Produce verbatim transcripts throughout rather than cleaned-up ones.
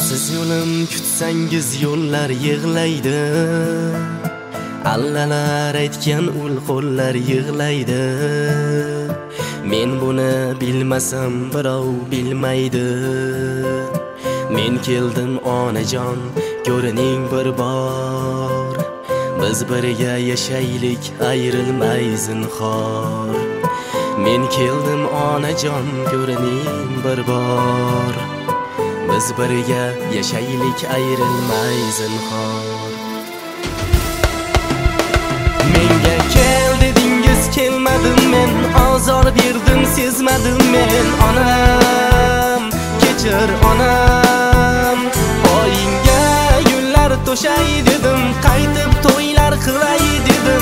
Siz yo'lim kutsangiz yo'llar yig'laydi, allalar aytgan ul qo'llar yig'laydi. Men buni bilmasam birov bilmaydi. Men keldim onajon, ko'rining bir bor. Biz birga yashaylik, ayrilmay zinhor. Men keldim onajon, ko'rining bir bor. Biz birga yashaylik, ayrilmay zinhor. Menga kel dedingiz, kelmadim men. Azor berdim, sezmadim men. Onam, kechir onam. Oyingga gullar to'shay dedim, qaytib to'ylar qilay dedim.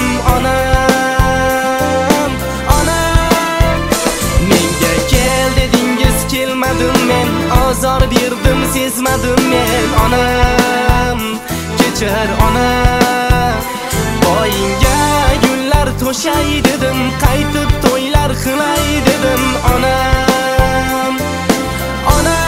Onam, onam. Menga kel dedingiz, kelmadim men. Azor berdim, sezmadim men. Onam, kechir onam. Oyingga gullar to'shay dedim, qaytib to'ylar qilay dedim. Onam, onam.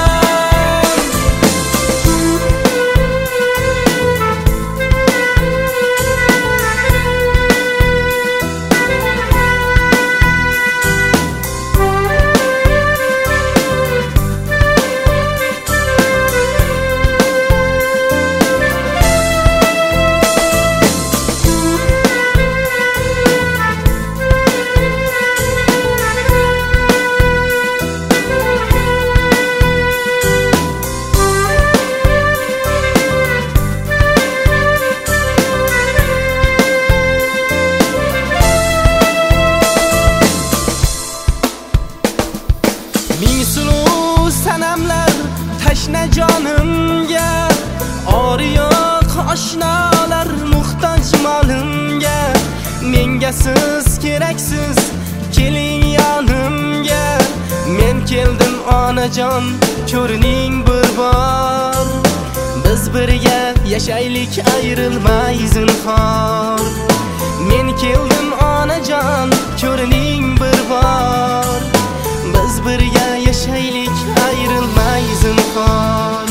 Ming suluv sanamlar tashna jonimga, ori yo'q oshnolar muhtoj molimga. Menga siz keraksiz, keling yonimga. Men keldim onajon, ko'rining bir bor. Biz birga yashaylik, ayrilmay zinhor. Men keldim onajon, ko'rining bir bor. Biz birga yashaylik, ayrilmay zinhor.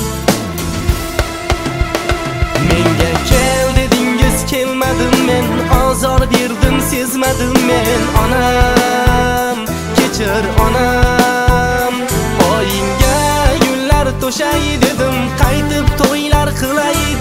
Menga kel dedingiz, kelmadim men. Azor berdim, sezmadim men. Onam, kechir onam. Oyingga gullar to'shay dedim, qaytib to'ylar qilay